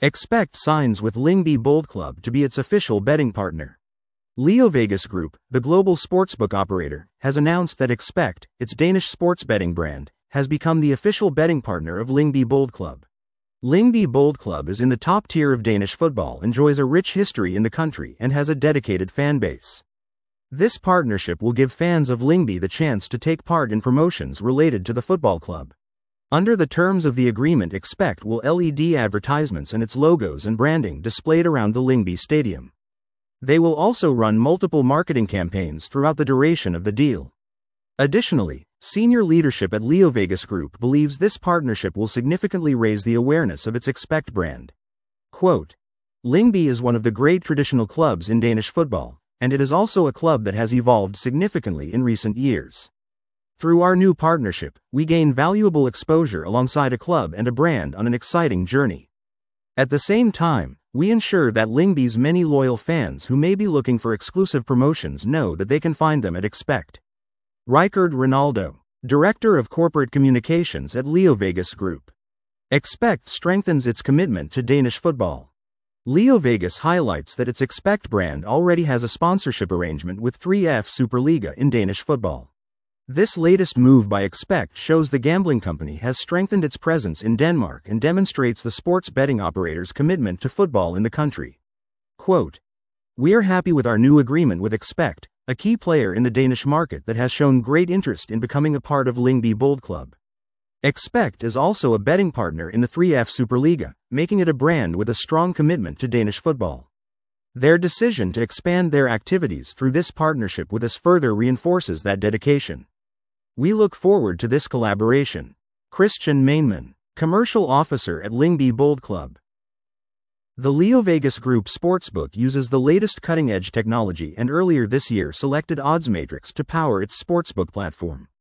Expect signs with Lyngby Bold Club to be its official betting partner. LeoVegas Group, the global sportsbook operator, has announced that Expect, its Danish sports betting brand, has become the official betting partner of Lyngby Bold Club. Lyngby Bold Club is in the top tier of Danish football, enjoys a rich history in the country, and has a dedicated fan base. This partnership will give fans of Lyngby the chance to take part in promotions related to the football club. Under the terms of the agreement, Expect will LED advertisements and its logos and branding displayed around the Lyngby Stadium. They will also run multiple marketing campaigns throughout the duration of the deal. Additionally, senior leadership at LeoVegas Group believes this partnership will significantly raise the awareness of its Expect brand. Quote, Lyngby is one of the great traditional clubs in Danish football, and it is also a club that has evolved significantly in recent years. Through our new partnership, we gain valuable exposure alongside a club and a brand on an exciting journey. At the same time, we ensure that Lyngby's many loyal fans who may be looking for exclusive promotions know that they can find them at Expect. Rikard Ronaldo, Director of Corporate Communications at LeoVegas Group. Expect strengthens its commitment to Danish football. LeoVegas highlights that its Expect brand already has a sponsorship arrangement with 3F Superliga in Danish football. This latest move by Expect shows the gambling company has strengthened its presence in Denmark and demonstrates the sports betting operator's commitment to football in the country. Quote, We are happy with our new agreement with Expect, a key player in the Danish market that has shown great interest in becoming a part of Lyngby Bold Club. Expect is also a betting partner in the 3F Superliga, making it a brand with a strong commitment to Danish football. Their decision to expand their activities through this partnership with us further reinforces that dedication. We look forward to this collaboration. Christian Mainman, Commercial Officer at Lyngby Bold Club. The LeoVegas Group Sportsbook uses the latest cutting-edge technology and earlier this year selected OddsMatrix to power its sportsbook platform.